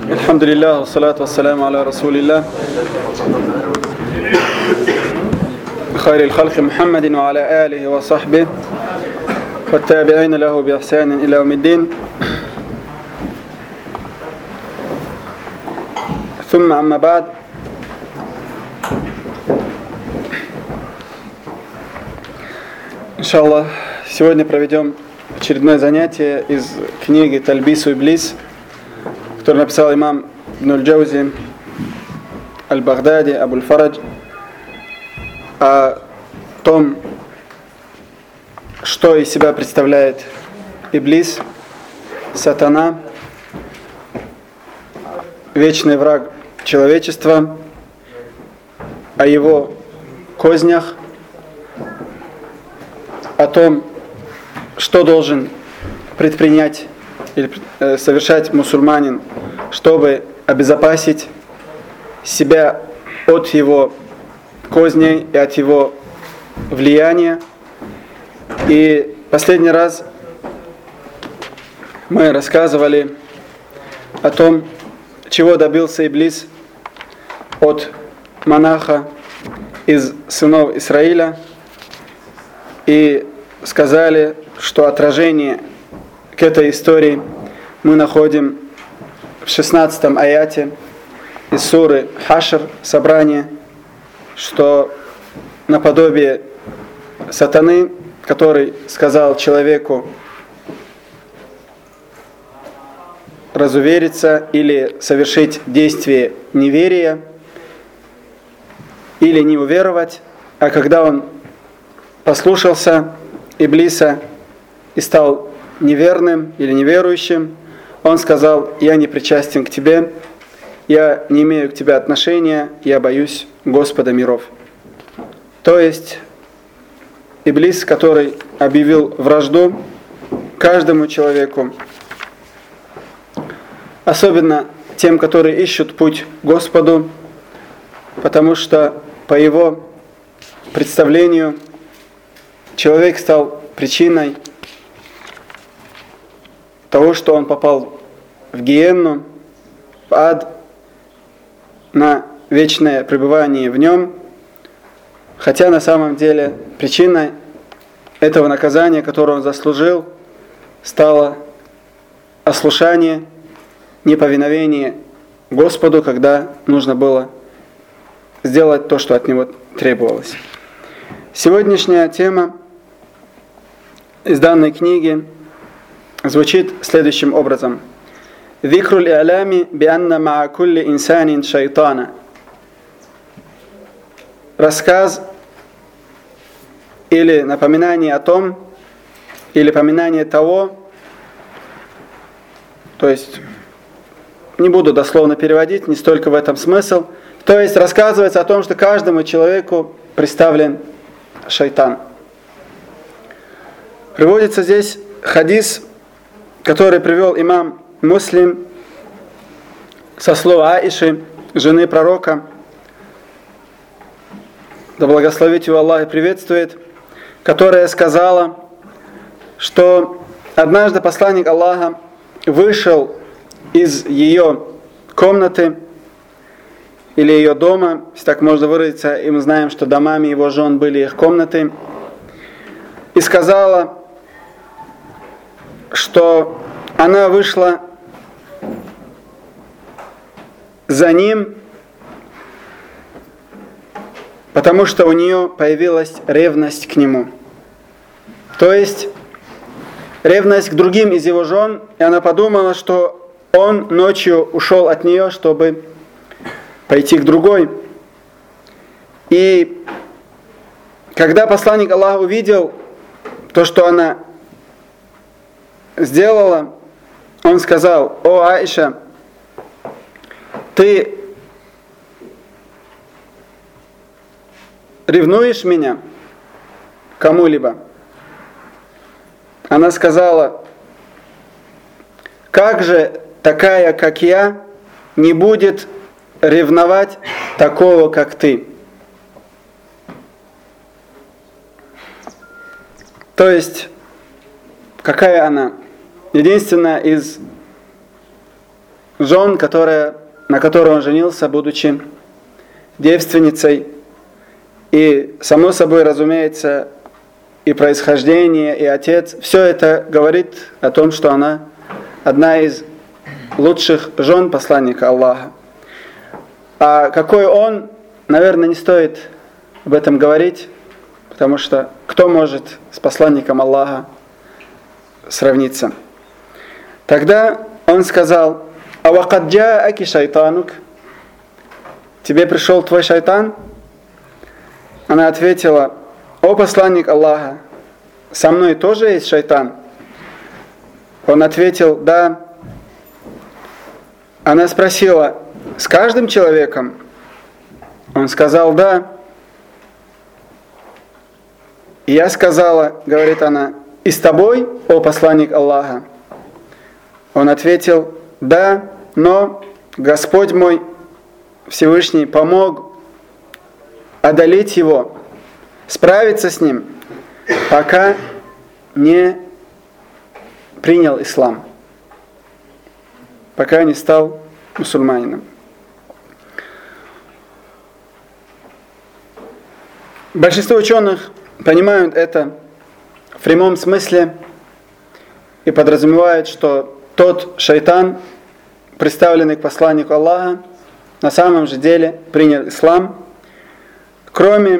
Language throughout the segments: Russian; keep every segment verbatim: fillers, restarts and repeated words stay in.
Алхамдулиллах, вассалату вассаляму аля расулиллах. Хайрил халки Мухаммадин ва аля алихи ва сахби ва таби'ина лаху би ихсанин иля умиддин. Thumма амма ба'д. Иншаллах, сегодня проведем очередное занятие из книги Тальбису Иблис, который написал имам Ибн аль-Джаузи аль-Багдади Абуль-Фарадж, о том, что из себя представляет Иблис, сатана, вечный враг человечества, о его кознях, о том, что должен предпринять или э, совершать мусульманин, чтобы обезопасить себя от его козней и от его влияния. И последний раз мы рассказывали о том, чего добился Иблис от монаха из сынов Исраиля, и сказали, что отражение к этой истории мы находим в шестнадцатом аяте из суры Хашр, собрание, что наподобие сатаны, который сказал человеку разувериться или совершить действие неверия, или не уверовать, а когда он послушался Иблиса и стал неверным или неверующим, он сказал: «Я не причастен к тебе, я не имею к тебе отношения, я боюсь Господа миров». То есть Иблис, который объявил вражду каждому человеку, особенно тем, которые ищут путь к Господу, потому что по его представлению человек стал причиной того, что он попал в гиенну, в ад, на вечное пребывание в нем, хотя на самом деле причиной этого наказания, которое он заслужил, стало ослушание, неповиновение Господу, когда нужно было сделать то, что от него требовалось. Сегодняшняя тема из данной книги звучит следующим образом. «Викру л'и'лями би'анна ма'a кулли инсанин шайтана». Рассказ или напоминание о том, или поминание того, то есть не буду дословно переводить, не столько в этом смысл, то есть рассказывается о том, что каждому человеку представлен шайтан. Приводится здесь хадис, который привел имам Муслим со слов Аиши, жены пророка, да благословит его Аллах и приветствует, которая сказала, что однажды посланник Аллаха вышел из ее комнаты или ее дома, если так можно выразиться, и мы знаем, что домами его жен были их комнаты, и сказала, что она вышла за ним, потому что у нее появилась ревность к нему. То есть ревность к другим из его жен, и она подумала, что он ночью ушел от нее, чтобы пойти к другой. И когда посланник Аллаха увидел то, что она сделала, он сказал: «О, Аиша, ты ревнуешь меня к кому-либо?» Она сказала: «Как же такая, как я, не будет ревновать такого, как ты?» То есть, какая она? Единственная из жен, которая, на которой он женился, будучи девственницей. И, само собой, разумеется, и происхождение, и отец, все это говорит о том, что она одна из лучших жен посланника Аллаха. А какой он, наверное, не стоит об этом говорить, потому что кто может с посланником Аллаха сравниться? Тогда он сказал: «Авакад джааки шайтанук?» «Тебе пришел твой шайтан?» Она ответила: «О посланник Аллаха, со мной тоже есть шайтан?» Он ответил: «Да». Она спросила: «С каждым человеком?» Он сказал: «Да». И я сказала, говорит она: «И с тобой, о посланник Аллаха?» Он ответил: «Да, но Господь мой Всевышний помог одолеть его, справиться с ним, пока не принял ислам, пока не стал мусульманином». Большинство ученых понимают это в прямом смысле и подразумевают, что тот шайтан, представленный к посланнику Аллаха, на самом же деле принял ислам, кроме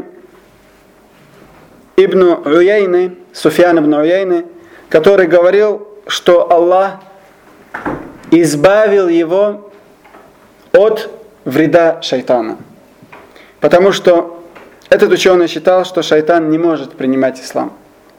Ибн Уяйны, Суфьян ибн Уяйны, который говорил, что Аллах избавил его от вреда шайтана. Потому что этот ученый считал, что шайтан не может принимать ислам.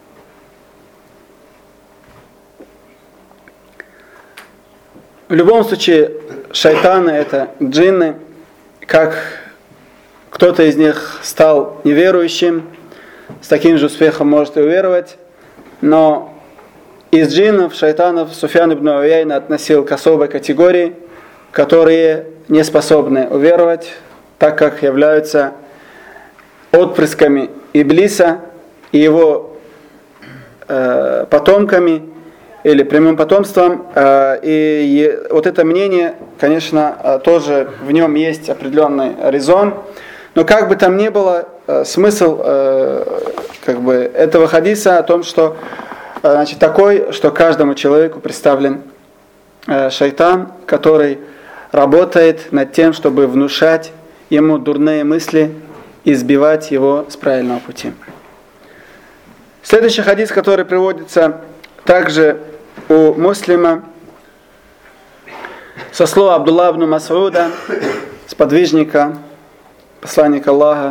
В любом случае, шайтаны — это джинны. Как кто-то из них стал неверующим, с таким же успехом может и уверовать. Но из джиннов, шайтанов Суфьян ибн Уяйна относил к особой категории, которые не способны уверовать, так как являются отпрысками Иблиса и его э, потомками, или прямым потомством. Э, и, и вот это мнение, конечно, тоже в нем есть определенный резон. Но как бы там ни было, э, смысл э, как бы этого хадиса о том, что э, значит, такой, что каждому человеку представлен э, шайтан, который работает над тем, чтобы внушать ему дурные мысли и сбивать его с правильного пути. Следующий хадис, который приводится также у Муслима, со слова Абдулла ибн Мас'уда, сподвижника, посланника Аллаха,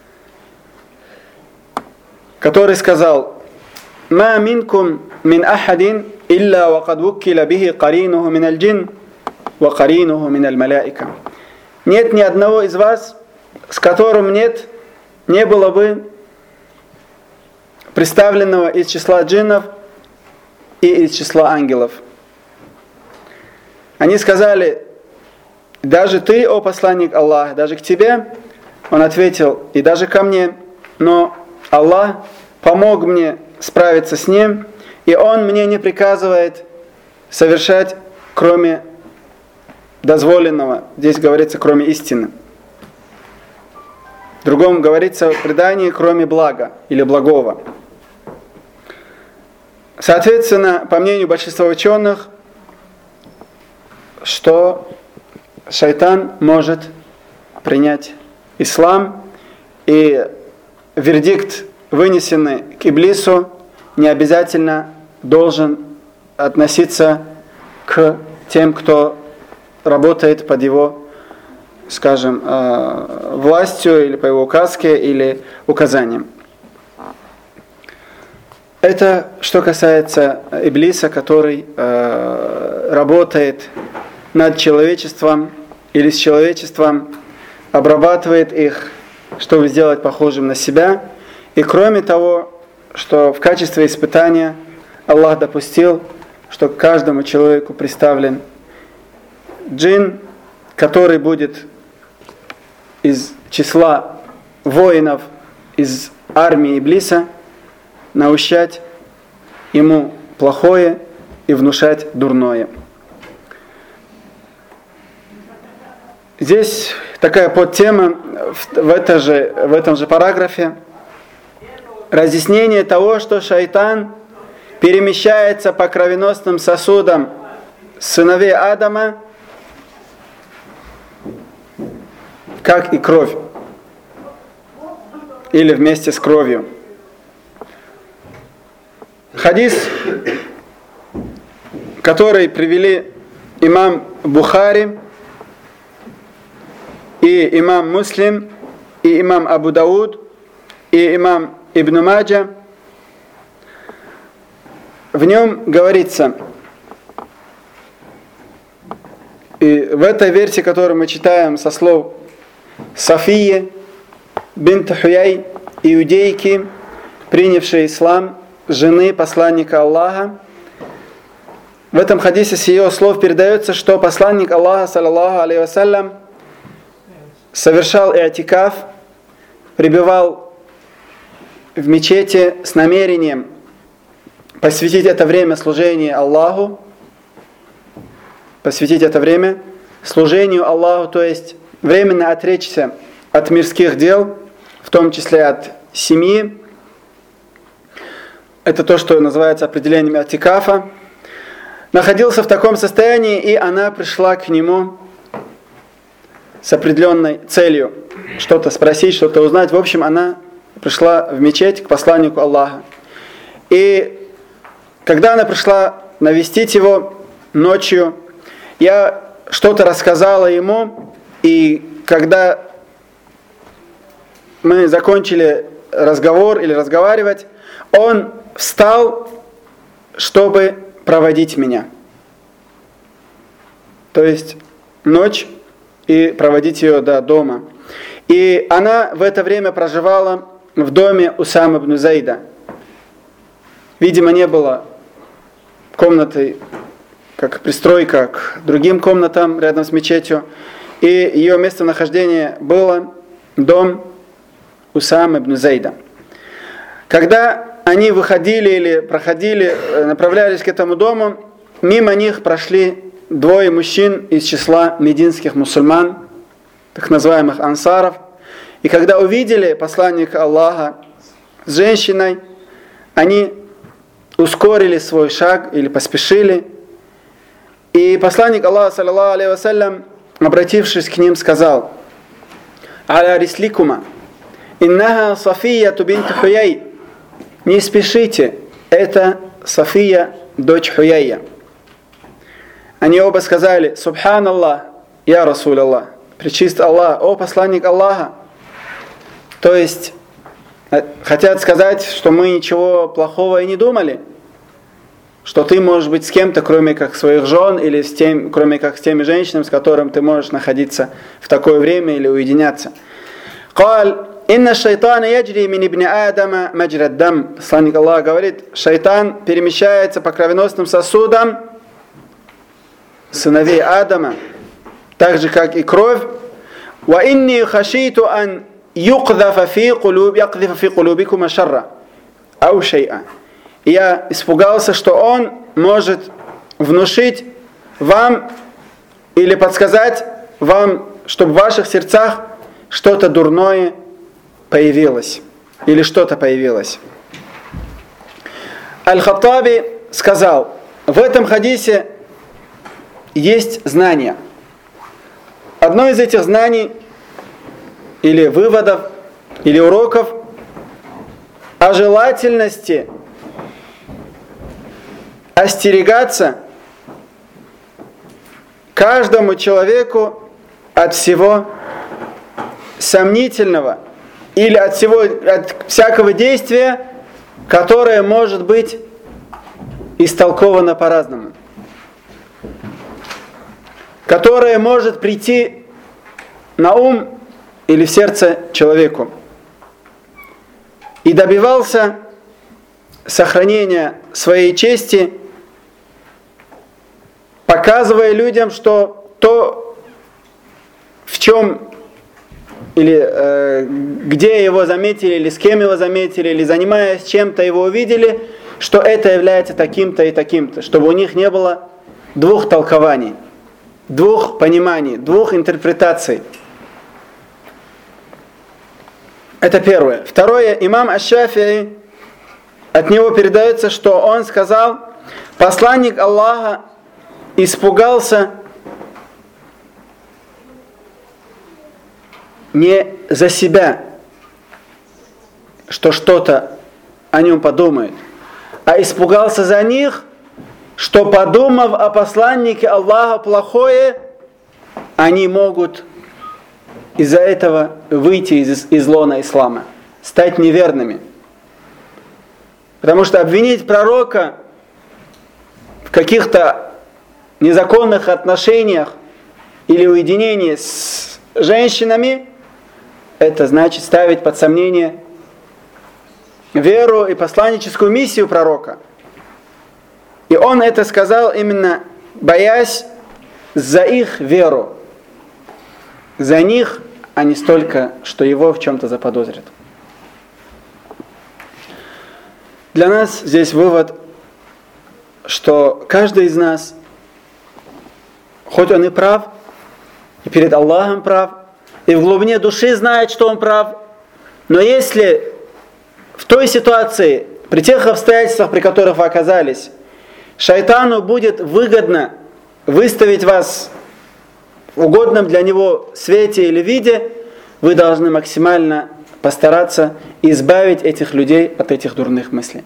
который сказал: «Ма минкум мин ахадин илля вакад вуккиля бихи каринуху мин аль-джин ва каринуху мин аль-маляика». Нет ни одного из вас, с которым нет, не было бы представленного из числа джиннов и из числа ангелов. Они сказали: «Даже ты, о посланник Аллаха, даже к тебе?» Он ответил: «И даже ко мне, но Аллах помог мне справиться с ним, и Он мне не приказывает совершать, кроме дозволенного». Здесь говорится «кроме истины». В другом говорится в предании «кроме блага» или «благого». Соответственно, по мнению большинства ученых, что шайтан может принять ислам, и вердикт, вынесенный к Иблису, не обязательно должен относиться к тем, кто работает под его, скажем, властью или по его указке или указаниям. Это что касается Иблиса, который э, работает над человечеством или с человечеством, обрабатывает их, чтобы сделать похожим на себя. И кроме того, что в качестве испытания Аллах допустил, что к каждому человеку представлен джин, который будет из числа воинов из армии Иблиса наущать ему плохое и внушать дурное. здесь такая подтема в, в, это же, в этом же параграфе. Разъяснение того, что шайтан перемещается по кровеносным сосудам сыновей Адама, как и кровь. Или вместе с кровью. Хадис, который привели имам Бухари, и имам Муслим, и имам Абу Дауд, и имам Ибн Маджа, в нем говорится, и в этой версии, которую мы читаем со слов Софии, бинт Хуяй, иудейки, принявшей ислам, жены посланника Аллаха, в этом хадисе с ее слов передается, что посланник Аллаха, саллаллаху алейхи вассалям, совершал иатикаф, пребывал в мечети с намерением посвятить это время служению Аллаху, посвятить это время служению Аллаху, то есть временно отречься от мирских дел, в том числе от семьи. Это то, что называется определением иатикафа. Находился в таком состоянии, и она пришла к нему с определенной целью что-то спросить, что-то узнать. В общем, она пришла в мечеть к посланнику Аллаха. И когда она пришла навестить его ночью, я что-то рассказала ему, и когда мы закончили разговор или разговаривать, он встал, чтобы проводить меня. То есть ночь и проводить ее до дома. И она в это время проживала в доме Усама ибн Зайда. Видимо, не было комнаты, как пристройка к другим комнатам рядом с мечетью. И ее местонахождение было дом Усама ибн Зайда. Когда они выходили или проходили, направлялись к этому дому, мимо них прошли двое мужчин из числа мединских мусульман, так называемых ансаров. И когда увидели посланника Аллаха с женщиной, они ускорили свой шаг или поспешили. И посланник Аллаха, саллаллаху алейхи вассалям, обратившись к ним, сказал: «Аля рисликума, иннаха София бинт Хуяй». Не спешите, это София, дочь Хуяя. Они оба сказали: «Субханаллах, я Расуль Аллах». Пречист Аллах, о посланник Аллаха. То есть, хотят сказать, что мы ничего плохого и не думали. Что ты можешь быть с кем-то, кроме как своих жен, или с тем, кроме как с теми женщинами, с которыми ты можешь находиться в такое время или уединяться. «Каль, инна шайтана яджри мин ибн Адама маджрад дам». Посланник Аллаха говорит, шайтан перемещается по кровеносным сосудам сыновей Адама, так же, как и кровь. «Ва инни хашиту ан юкдафа фи кулуб, якдифа фи кулубикума шарра, ау шей'a». И я испугался, что он может внушить вам или подсказать вам, чтобы в ваших сердцах что-то дурное появилось. Или что-то появилось. Аль-Хаттаби сказал, в этом хадисе есть знание. Одно из этих знаний, или выводов, или уроков о желательности остерегаться каждому человеку от всего сомнительного или от всего, от всякого действия, которое может быть истолковано по-разному, которое может прийти на ум или в сердце человеку. И добивался сохранения своей чести, показывая людям, что то, в чем или э, где его заметили, или с кем его заметили, или занимаясь чем-то его увидели, что это является таким-то и таким-то, чтобы у них не было двух толкований. двух пониманий, двух интерпретаций. Это первое. Второе, имам Аш-Шафи'и, от него передается, что он сказал, посланник Аллаха испугался не за себя, что что-то о нем подумает, а испугался за них, что, подумав о посланнике Аллаха плохое, они могут из-за этого выйти из, из лона ислама, стать неверными. Потому что обвинить пророка в каких-то незаконных отношениях или уединении с женщинами, это значит ставить под сомнение веру и посланническую миссию пророка. И он это сказал именно боясь за их веру, за них, а не столько, что его в чем-то заподозрят. Для нас здесь вывод, что каждый из нас, хоть он и прав, и перед Аллахом прав, и в глубине души знает, что он прав, но если в той ситуации, при тех обстоятельствах, при которых вы оказались, шайтану будет выгодно выставить вас в угодном для него свете или виде, вы должны максимально постараться избавить этих людей от этих дурных мыслей.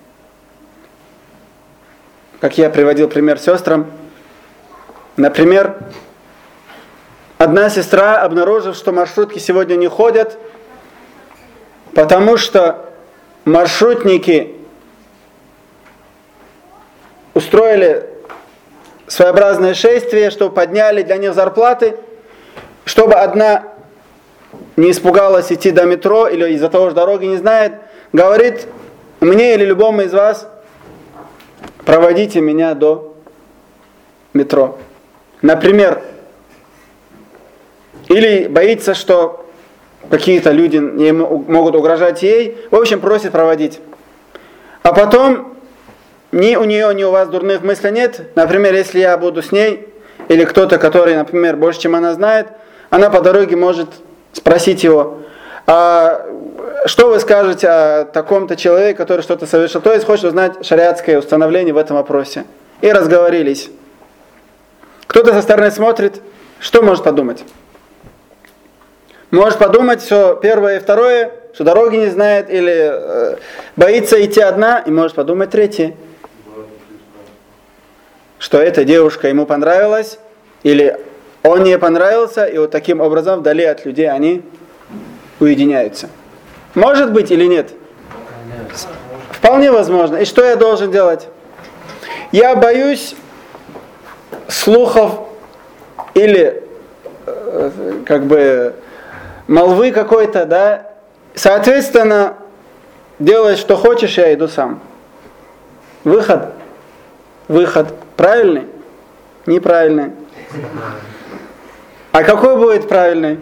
Как я приводил пример сестрам, например, одна сестра, обнаружив, что маршрутки сегодня не ходят, потому что маршрутники устроили своеобразное шествие, чтобы подняли для них зарплаты, чтобы одна не испугалась идти до метро или из-за того, что дороги не знает, говорит мне или любому из вас, проводите меня до метро. Например, или боится, что какие-то люди не могут угрожать ей, в общем, просит проводить. А потом ни у нее, ни у вас дурных мыслей нет. Например, если я буду с ней, или кто-то, который, например, больше, чем она знает, она по дороге может спросить его, а что вы скажете о таком-то человеке, который что-то совершил? То есть хочет узнать шариатское установление в этом вопросе. И разговорились. Кто-то со стороны смотрит, что может подумать? Может подумать, что первое и второе, что дороги не знает, или э, боится идти одна, и может подумать третье, что эта девушка ему понравилась, или он не понравился, и вот таким образом вдали от людей они уединяются. Может быть или нет? Вполне возможно. И что я должен делать? Я боюсь слухов или э, как бы молвы какой-то, да? Соответственно, делай, что хочешь, я иду сам. Выход. Выход. Правильный? Неправильный. А какой будет правильный?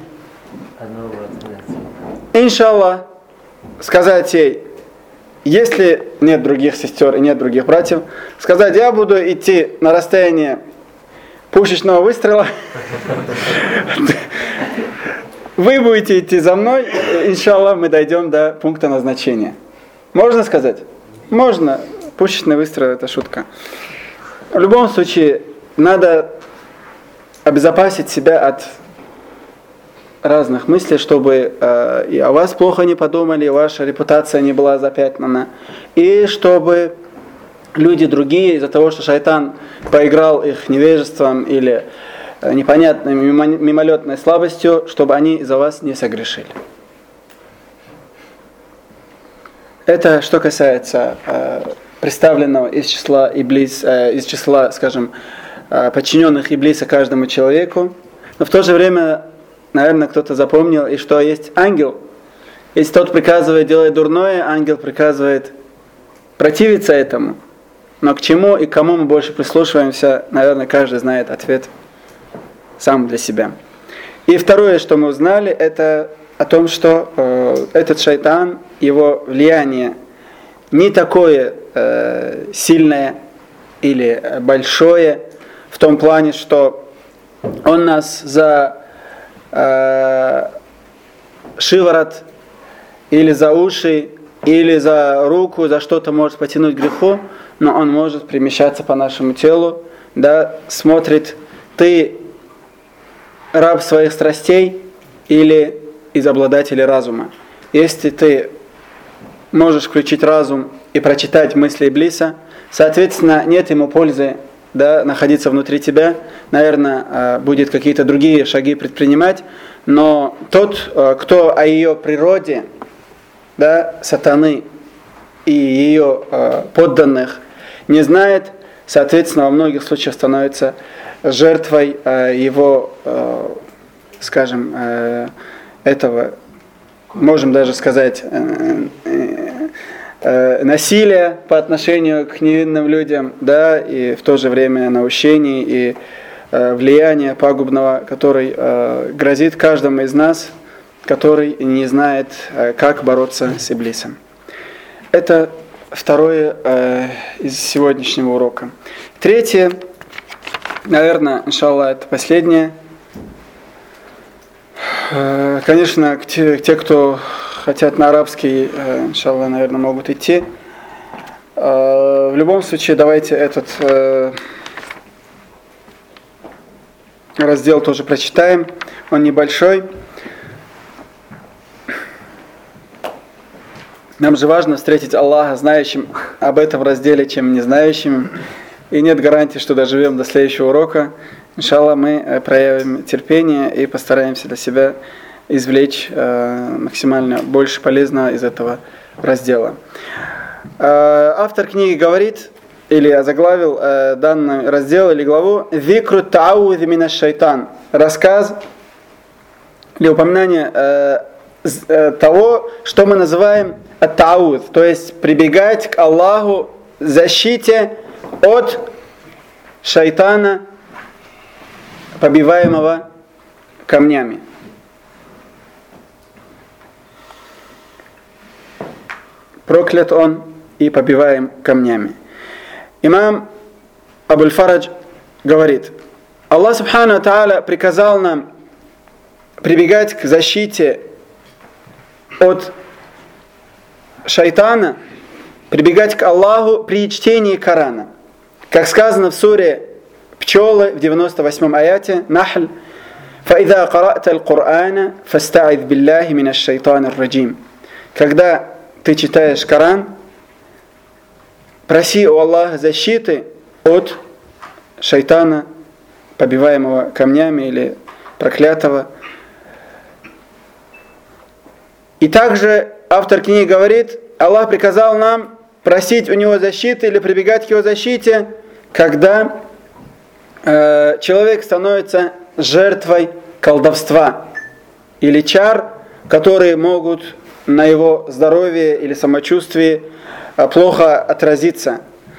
Иншаллах, сказать ей, если нет других сестер и нет других братьев, сказать, я буду идти на расстояние пушечного выстрела, вы будете идти за мной, иншаллах, мы дойдем до пункта назначения. Можно сказать? Можно. Пушечный выстрел – это шутка. В любом случае, надо обезопасить себя от разных мыслей, чтобы э, и о вас плохо не подумали, и ваша репутация не была запятнана, и чтобы люди другие, из-за того, что шайтан поиграл их невежеством или э, непонятной мимолетной слабостью, чтобы они из-за вас не согрешили. Это что касается э, представленного из числа Иблис, э, из числа, скажем, э, подчиненных Иблиса каждому человеку, но в то же время, наверное, кто-то запомнил, и что есть ангел. Если тот приказывает делать дурное, ангел приказывает противиться этому. Но к чему и к кому мы больше прислушиваемся, наверное, каждый знает ответ сам для себя. И второе, что мы узнали, это о том, что э, этот шайтан, его влияние не такое э, сильное или большое, в том плане, что он нас за э, шиворот или за уши, или за руку, за что-то может потянуть к греху, но он может перемещаться по нашему телу, да, смотрит, ты раб своих страстей или из обладателей разума. Если ты можешь включить разум и прочитать мысли Иблиса, соответственно, нет ему пользы, да, находиться внутри тебя, наверное, будет какие-то другие шаги предпринимать, но тот, кто о ее природе, да, сатаны и ее подданных не знает, соответственно, во многих случаях становится жертвой его, скажем, этого, можем даже сказать, насилия по отношению к невинным людям, да, и в то же время наущений и э, влияния пагубного, который э, грозит каждому из нас, который не знает, э, как бороться с Иблисом. Это второе э, из сегодняшнего урока. Третье, наверное, иншаллах, это последнее. Э, конечно, те, те, кто хотят на арабский, иншаллах, наверное, могут идти. В любом случае, давайте этот раздел тоже прочитаем. Он небольшой. Нам же важно встретить Аллаха знающим об этом разделе, чем не знающим. И нет гарантии, что доживем до следующего урока. Иншаллах, мы проявим терпение и постараемся для себя извлечь э, максимально больше полезного из этого раздела. Э, автор книги говорит, или озаглавил э, данный раздел или главу «Викру та'аузи минаш шайтан» – рассказ или упоминание э, э, того, что мы называем ат-та'ауз, то есть прибегать к Аллаху защите от шайтана, побиваемого камнями. Проклят он и побиваем камнями. Имам Абуль-Фарадж говорит, Аллах Субхану ва Тааля приказал нам прибегать к защите от шайтана, прибегать к Аллаху при чтении Корана. Как сказано в суре Пчелы в девяносто восьмом аяте Нахль, فَإِذَا قَرَأْتَ الْقُرْآنَ فَاسْتَعِذْ بِاللَّهِ مِنَ الشَّيْطَانِ الرَّجِيمِ. Когда ты читаешь Коран, проси у Аллаха защиты от шайтана, побиваемого камнями или проклятого. И также автор книги говорит, Аллах приказал нам просить у него защиты или прибегать к его защите, когда э, человек становится жертвой колдовства или чар, которые могут на его здоровье или самочувствии плохо отразиться.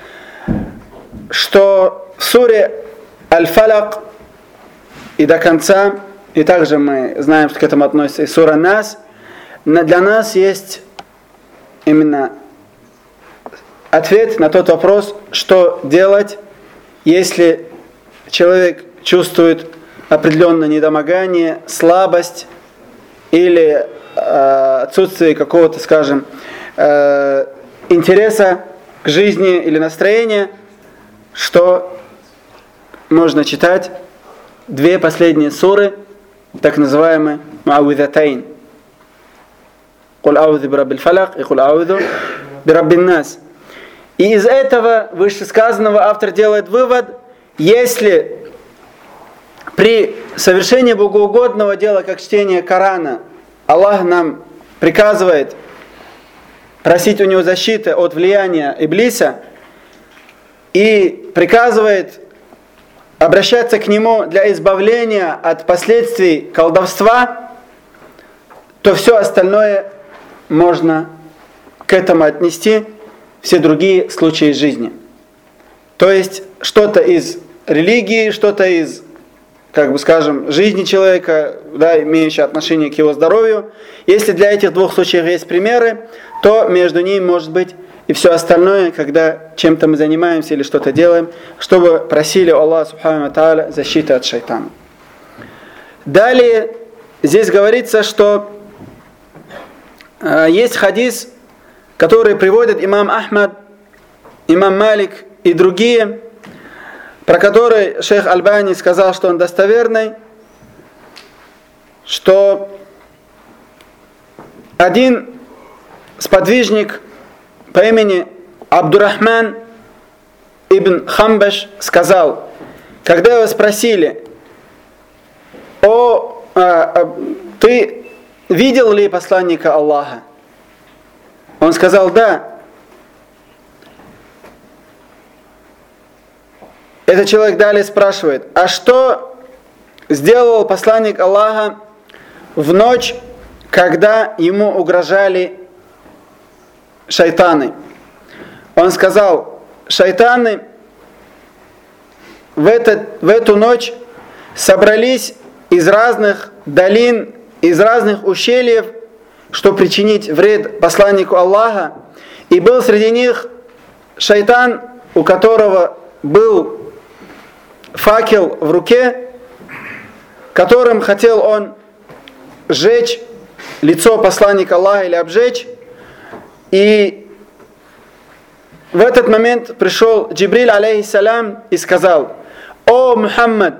Что в суре Аль-Фалак и до конца, и также мы знаем, что к этому относится и сура Нас, для нас есть именно ответ на тот вопрос, что делать, если человек чувствует определенное недомогание, слабость или отсутствие какого-то, скажем, интереса к жизни или настроения, что можно читать две последние суры, так называемые Муаввидатайн. Куль аузу бираббил фалак и куль аузу бираббин нас. И из этого вышесказанного автор делает вывод, если при совершении богоугодного дела, как чтение Корана, Аллах нам приказывает просить у него защиты от влияния Иблиса и приказывает обращаться к нему для избавления от последствий колдовства, то все остальное можно к этому отнести, все другие случаи жизни. То есть что-то из религии, что-то из, как бы скажем, жизни человека, да, имеющее отношение к его здоровью. Если для этих двух случаев есть примеры, то между ними может быть и все остальное, когда чем-то мы занимаемся или что-то делаем, чтобы просили у Аллаха Субхану ва Тааля защиты от шайтана. Далее здесь говорится, что э, есть хадис, который приводит имам Ахмад, имам Малик и другие, про который шейх Альбани сказал, что он достоверный, что один сподвижник по имени Абдурахман ибн Хамбаш сказал, когда его спросили: «О, а, а, ты видел ли посланника Аллаха?» Он сказал: «Да». Этот человек далее спрашивает: «А что сделал посланник Аллаха в ночь, когда ему угрожали шайтаны?» Он сказал: «Шайтаны в, этот, в эту ночь собрались из разных долин, из разных ущельев, чтобы причинить вред посланнику Аллаха. И был среди них шайтан, у которого был факел в руке, которым хотел он сжечь лицо посланника Аллаха или обжечь. И в этот момент пришел Джибриль, алейхиссалям, и сказал: «О Мухаммад,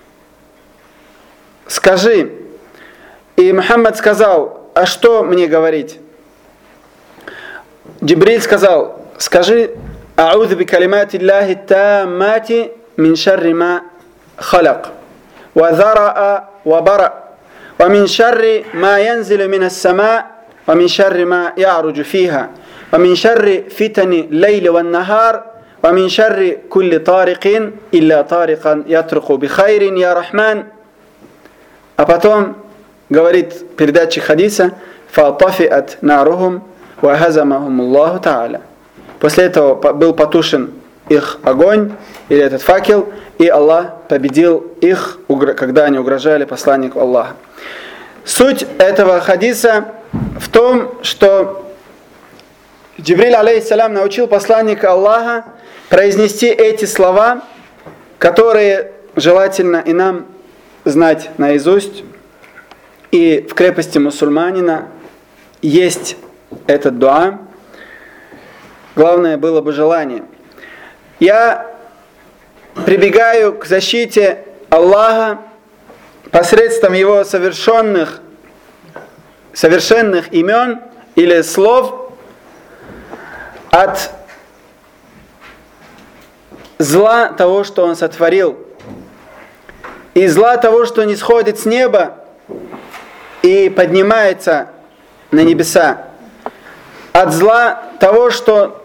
скажи». И Мухаммад сказал: «А что мне говорить?» Джибриль сказал: «Скажи: а'удhu би калимати Аллахи таммати мин шарри ма халак, ва зара'a ва бара, ва мин шарри ма янзилу мин ас-сама, ва мин шарри ма я'руджу фиха, ва мин шарри фитани лейли ван нахар, ва мин шарри кулли тарикин илля тарикан ятруку би хайрин я Рахман». А потом говорит передатчик хадиса: «Фатафиат нарухум ва хазамахум Аллаху та'аля». После этого был потушен их огонь, или этот факел, и Аллах победил их, когда они угрожали посланнику Аллаха. Суть этого хадиса в том, что Джибриль, алейхиссалям, научил посланника Аллаха произнести эти слова, которые желательно и нам знать наизусть. И в крепости мусульманина есть этот дуа. Главное было бы желание. Я прибегаю к защите Аллаха посредством Его совершенных, совершенных имен или слов от зла того, что Он сотворил, и зла того, что не сходит с неба и поднимается на небеса, от зла того, что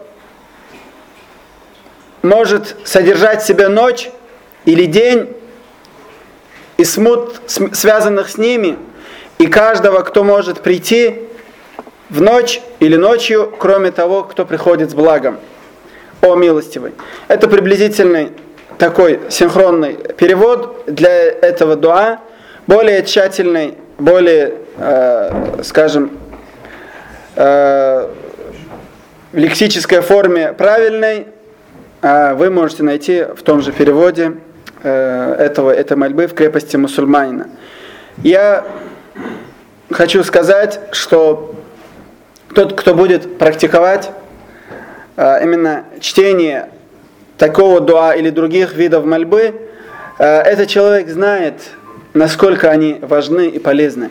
может содержать в себе ночь или день, и смут, связанных с ними, и каждого, кто может прийти в ночь или ночью, кроме того, кто приходит с благом. О милостивый. Это приблизительный такой синхронный перевод для этого дуа, более тщательный, более, э, скажем, э, в лексической форме правильной, э, вы можете найти в том же переводе э, этого, этой мольбы в крепости мусульманина. Я хочу сказать, что тот, кто будет практиковать э, именно чтение такого дуа или других видов мольбы, э, этот человек знает, насколько они важны и полезны.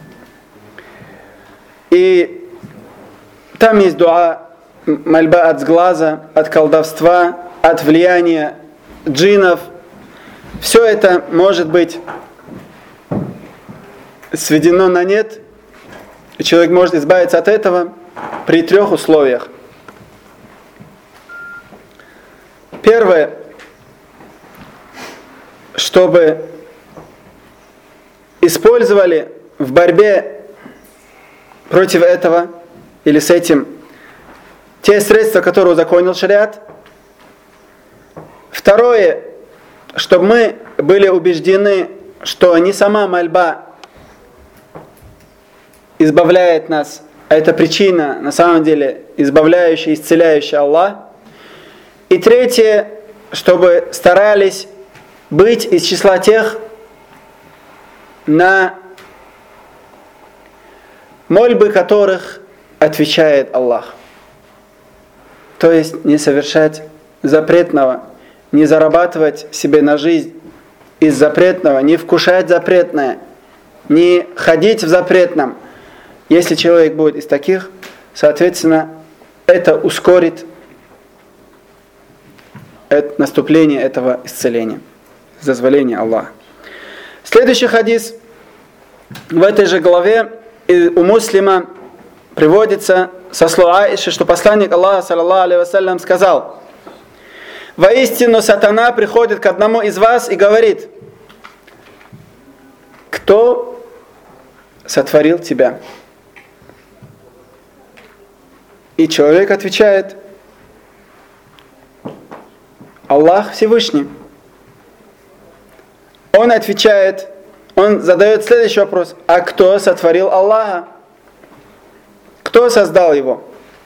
И там есть дуа, мольба от сглаза, от колдовства, от влияния джиннов. Все это может быть сведено на нет, и человек может избавиться от этого при трех условиях. Первое, чтобы использовали в борьбе против этого или с этим те средства, которые узаконил шариат. Второе, чтобы мы были убеждены, что не сама мольба избавляет нас, а это причина, на самом деле, избавляющая, исцеляющая Аллах. И третье, чтобы старались быть из числа тех, на мольбы которых отвечает Аллах. То есть не совершать запретного, не зарабатывать себе на жизнь из запретного, не вкушать запретное, не ходить в запретном. Если человек будет из таких, соответственно, это ускорит наступление этого исцеления, с дозволения Аллаха. Следующий хадис в этой же главе у Муслима приводится со слов Аиши, что посланник Аллаха, саллаллаху алейхи вассалям, сказал: «Воистину сатана приходит к одному из вас и говорит: кто сотворил тебя?» И человек отвечает: Аллах Всевышний. Он отвечает, он задает следующий вопрос: а кто сотворил Аллаха? Кто создал его?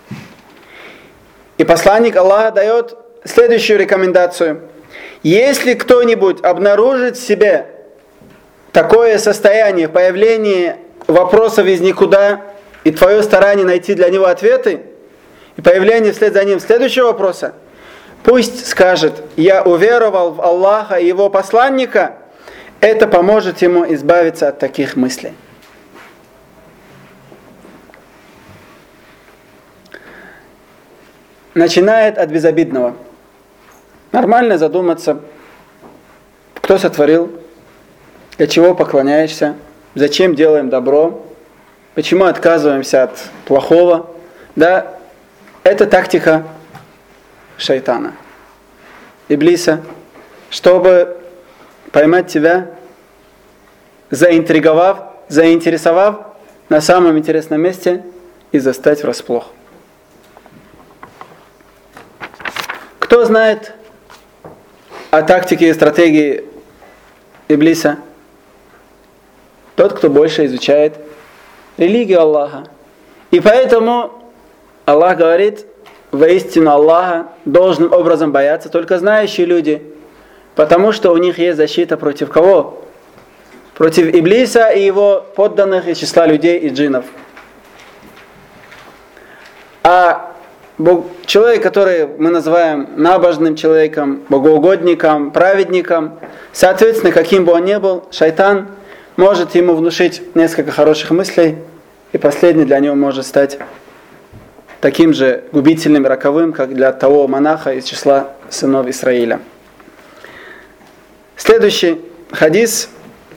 И посланник Аллаха дает следующую рекомендацию: если кто-нибудь обнаружит в себе такое состояние, появление вопросов из никуда, и твое старание найти для него ответы, и появление вслед за ним следующего вопроса, пусть скажет: я уверовал в Аллаха и его посланника. Это поможет ему избавиться от таких мыслей. Начинает от безобидного. Нормально задуматься, кто сотворил, для чего поклоняешься, зачем делаем добро, почему отказываемся от плохого. Да, это тактика шайтана, Иблиса, чтобы поймать тебя, заинтриговав, заинтересовав на самом интересном месте и застать врасплох. Кто знает о тактике и стратегии Иблиса? Тот, кто больше изучает религию Аллаха. И поэтому Аллах говорит: воистину Аллаха должным образом боятся только знающие люди, потому что у них есть защита против кого? Против Иблиса и его подданных из числа людей и джиннов. А человек, который мы называем набожным человеком, богоугодником, праведником, соответственно, каким бы он ни был, шайтан может ему внушить несколько хороших мыслей, и последний для него может стать таким же губительным, роковым, как для того монаха из числа сынов Исраиля. Следующий хадис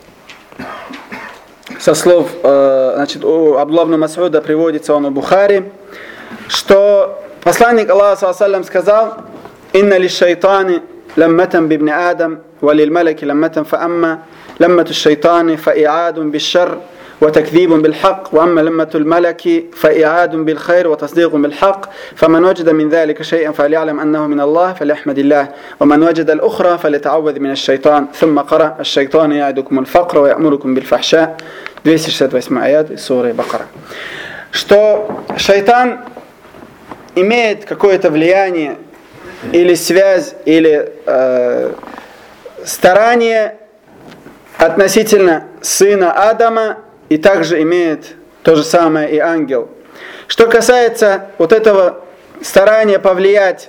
со слов э, значит, у Абдулла ибн Мас'уда приводится он у Бухари, что посланник Аллаха саллаллаху алейхи сказал: «Инна ли шайтани ламматан бибни Адам, ва лил малаки ламматан фа амма ламмату шайтани фа иадун бишшар, وتكذيب بالحق وأما لمة الملك فإعاد بالخير وتصديق بالحق فمن وجد من ذلك شيئا فليعلم أنه من الله فليحمد الله ومن وجد الأخرى فليتعوذ من الشيطان ثم قرأ الشيطان يعدكم الفقر ويأمركم بالفحشاء». двести шестьдесят восьмой аят из суры Бакара. Что шайтан имеет какое-то влияние или связь, или э, старание относительно сына Адама, и также имеет то же самое и ангел. Что касается вот этого старания повлиять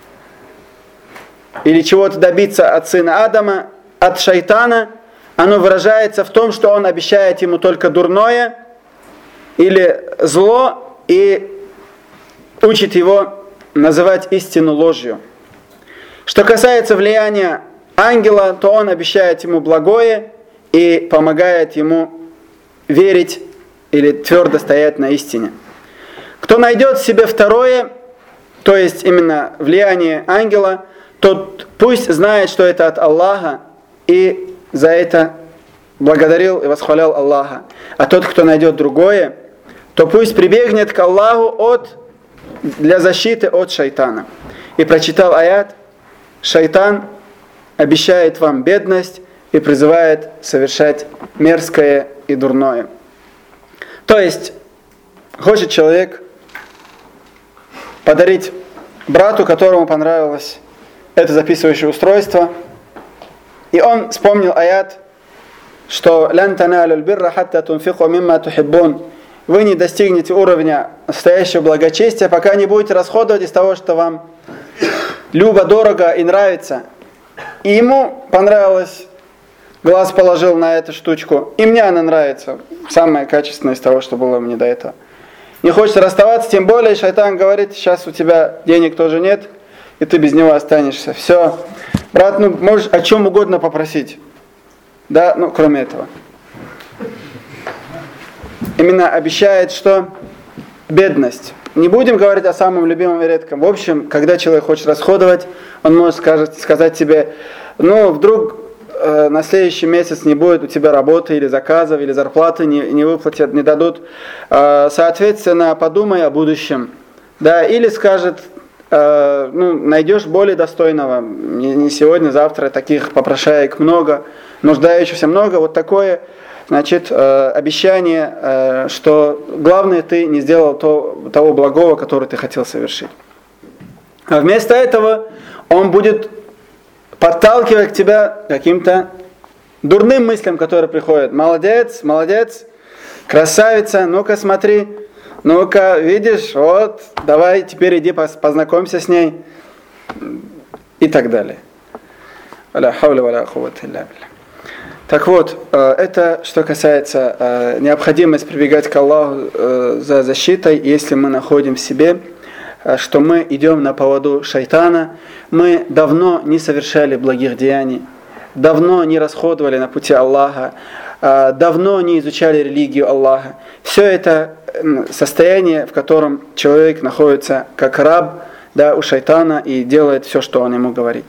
или чего-то добиться от сына Адама, от шайтана, оно выражается в том, что он обещает ему только дурное или зло и учит его называть истину ложью. Что касается влияния ангела, то он обещает ему благое и помогает ему верить или твердо стоять на истине. Кто найдет в себе второе, то есть именно влияние ангела, тот пусть знает, что это от Аллаха, и за это благодарил и восхвалял Аллаха. А тот, кто найдет другое, то пусть прибегнет к Аллаху от, для защиты от шайтана. И прочитал аят: шайтан обещает вам бедность и призывает совершать мерзкое и дурное. То есть, хочет человек подарить брату, которому понравилось это записывающее устройство, и он вспомнил аят, что «Лян таналю ль-бирра хатта тунфику мимма тухиббун». Вы не достигнете уровня настоящего благочестия, пока не будете расходовать из того, что вам любо, дорого и нравится. И ему понравилось, глаз положил на эту штучку, и мне она нравится. Самое качественное из того, что было мне до этого. Не хочется расставаться, тем более шайтан говорит, сейчас у тебя денег тоже нет, и ты без него останешься. Все. Брат, ну можешь о чем угодно попросить. Да, ну кроме этого. Именно обещает, что бедность. Не будем говорить о самом любимом и редком. В общем, когда человек хочет расходовать, он может скажет, сказать себе, ну, вдруг э, на следующий месяц не будет у тебя работы или заказов, или зарплаты не, не выплатят, не дадут. Э, соответственно, подумай о будущем. Да, или скажет, э, ну, найдешь более достойного. Не, не сегодня, завтра таких попрошаек много, нуждающихся много. Вот такое... Значит, э, обещание, э, что главное, ты не сделал то, того благого, которое ты хотел совершить. А вместо этого он будет подталкивать к тебя каким-то дурным мыслям, которые приходят. Молодец, молодец, красавица, ну-ка смотри, ну-ка, видишь, вот, давай теперь иди познакомься с ней. И так далее. Ля хауля ва ля куввата илля билля. Так вот, это что касается необходимости прибегать к Аллаху за защитой, если мы находим в себе, что мы идем на поводу шайтана, мы давно не совершали благих деяний, давно не расходовали на пути Аллаха, давно не изучали религию Аллаха. Все это состояние, в котором человек находится как раб, да, у шайтана и делает все, что он ему говорит.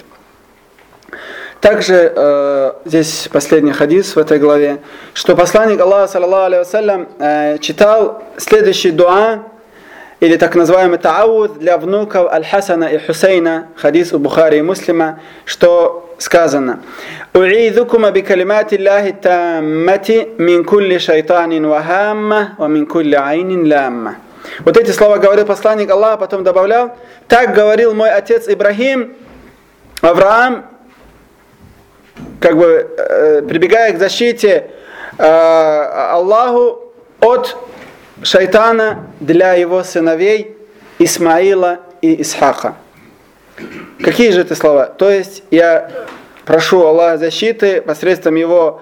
Также э, здесь последний хадис в этой главе, что посланник Аллаха саллаллаху алейхи вассалям э, читал следующий дуа, или так называемый таауд для внуков Аль-Хасана и Хусейна, хадис у Бухари и Муслима, что сказано: «У'идзукума би калимати Аллахи таммати мин кулли шайтанин ва хамма ва мин кулли айнин ламма». Вот эти слова говорил посланник Аллаха, потом добавлял: «Так говорил мой отец Ибрахим, Авраам, как бы э, прибегая к защите э, Аллаху от шайтана для его сыновей Исмаила и Исхака». Какие же это слова? То есть я прошу Аллаха защиты посредством его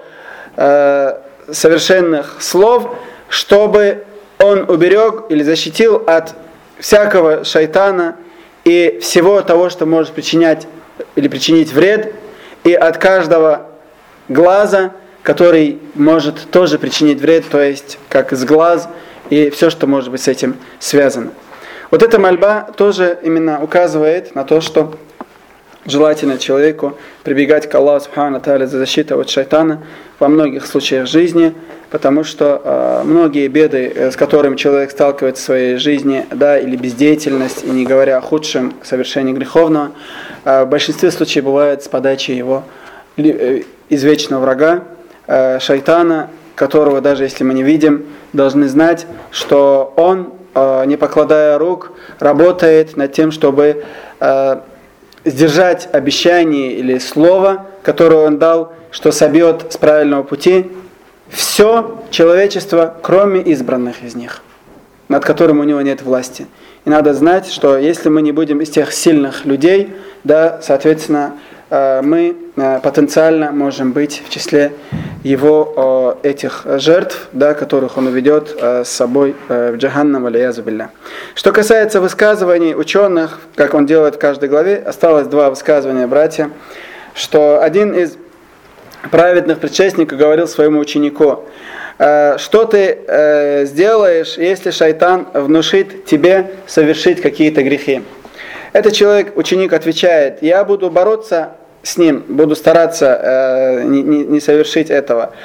э, совершенных слов, чтобы он уберег или защитил от всякого шайтана и всего того, что может причинять или причинить вред, и от каждого глаза, который может тоже причинить вред, то есть как из глаз, и все, что может быть с этим связано. Вот эта мольба тоже именно указывает на то, что желательно человеку прибегать к Аллаху субхану ва тааля за защиту от шайтана во многих случаях жизни, потому что э, многие беды, с которыми человек сталкивается в своей жизни, да, или бездеятельность, и не говоря о худшем совершении греховного, э, в большинстве случаев бывает с подачи его э, извечного врага, э, шайтана, которого даже если мы не видим, должны знать, что он, э, не покладая рук, работает над тем, чтобы э, сдержать обещание или слово, которое он дал, что собьет с правильного пути все человечество, кроме избранных из них, над которым у него нет власти. И надо знать, что если мы не будем из тех сильных людей, да, соответственно, мы потенциально можем быть в числе его этих жертв, да, которых он уведет с собой в джаханнам, валиязу билля. Что касается высказываний ученых, как он делает в каждой главе, осталось два высказывания, братья, что один из праведных предшественников говорил своему ученику: что ты сделаешь, если шайтан внушит тебе совершить какие-то грехи? Этот человек, ученик, отвечает: я буду бороться с ним, буду стараться э, не, не совершить этого.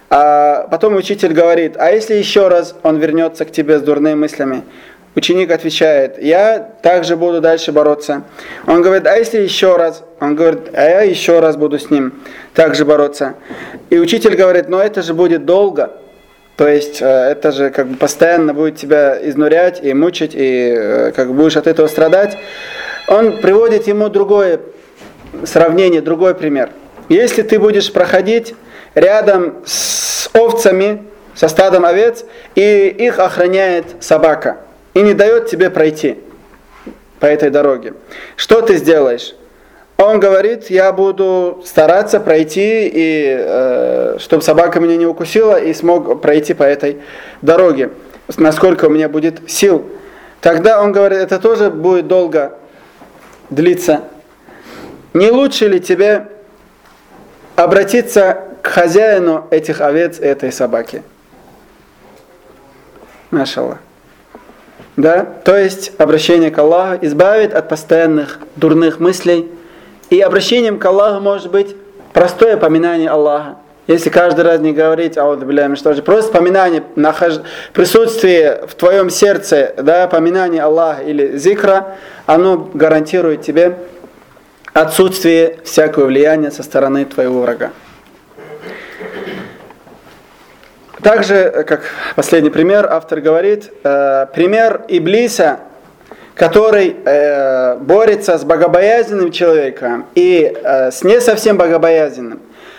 А потом учитель говорит: а если еще раз он вернется к тебе с дурными мыслями? Ученик отвечает: я также буду дальше бороться. Он говорит: а если еще раз? Он говорит: а я еще раз буду с ним также бороться. И учитель говорит: но это же будет долго. То есть это же как бы постоянно будет тебя изнурять и мучить, и как бы будешь от этого страдать. Он приводит ему другое сравнение, другой пример. Если ты будешь проходить рядом с овцами, со стадом овец, и их охраняет собака, и не дает тебе пройти по этой дороге. Что ты сделаешь? Он говорит, я буду стараться пройти, и, э, чтобы собака меня не укусила, и смог пройти по этой дороге, насколько у меня будет сил. Тогда он говорит, это тоже будет долго длиться. Не лучше ли тебе обратиться к хозяину этих овец и этой собаки? Машаллах. Да? То есть обращение к Аллаху избавит от постоянных дурных мыслей. И обращением к Аллаху может быть простое поминание Аллаха. Если каждый раз не говорить, аузу билляхи минаш шайтанир раджим, просто поминание, присутствие в твоем сердце, да, поминание Аллаха или зикра, оно гарантирует тебе отсутствие всякого влияния со стороны твоего врага. Также, как последний пример, автор говорит, э, пример Иблиса, который э, борется с богобоязненным человеком и э, с не совсем богобоязненным.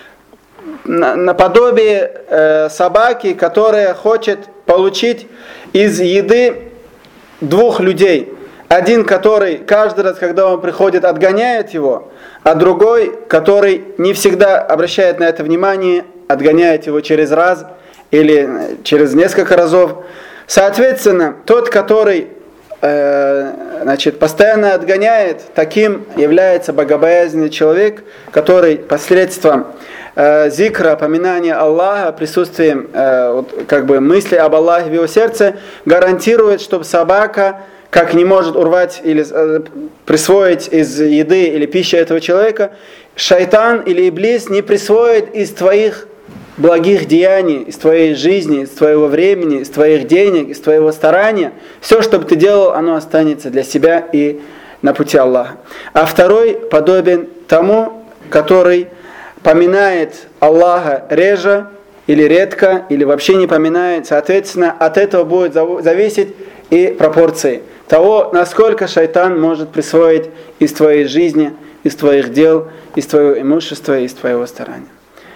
Наподобие э, собаки, которая хочет получить из еды двух людей. Один, который каждый раз, когда он приходит, отгоняет его, а другой, который не всегда обращает на это внимание, отгоняет его через раз или через несколько разов. Соответственно, тот, который э, значит, постоянно отгоняет, таким является богобоязненный человек, который посредством э, зикра, поминания Аллаха, присутствием э, вот, как бы мысли об Аллахе в его сердце, гарантирует, чтобы собака, как не может урвать или э, присвоить из еды или пищи этого человека, шайтан или иблис не присвоит из твоих благих деяний, из твоей жизни, из твоего времени, из твоих денег, из твоего старания. Все, что бы ты делал, оно останется для себя и на пути Аллаха. А второй подобен тому, который поминает Аллаха реже или редко, или вообще не поминает. Соответственно, от этого будет зависеть и пропорции того, насколько шайтан может присвоить из твоей жизни, из твоих дел, из твоего имущества, из твоего старания.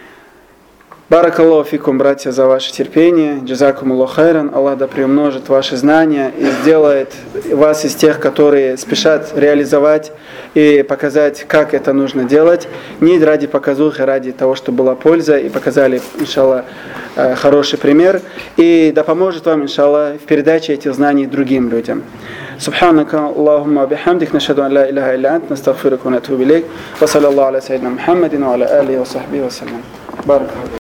Баракаллаху фикум, братья, за ваше терпение. Джазакумуллаху хайран. Аллах да приумножит ваши знания и сделает вас из тех, которые спешат реализовать и показать, как это нужно делать. Не ради показухи, ради того, чтобы была польза, и показали, иншаллах, хороший пример. И да поможет вам, иншаллах, в передаче этих знаний другим людям. Субханака Аллахумма бихамдик, нашхаду ан ла илляха илля ант, настагфирука ва натубу илейк. Ва саллаллаху аля сайидина Мухаммадин ва аля алихи ва сахбихи ва саллям. Баракаллаху.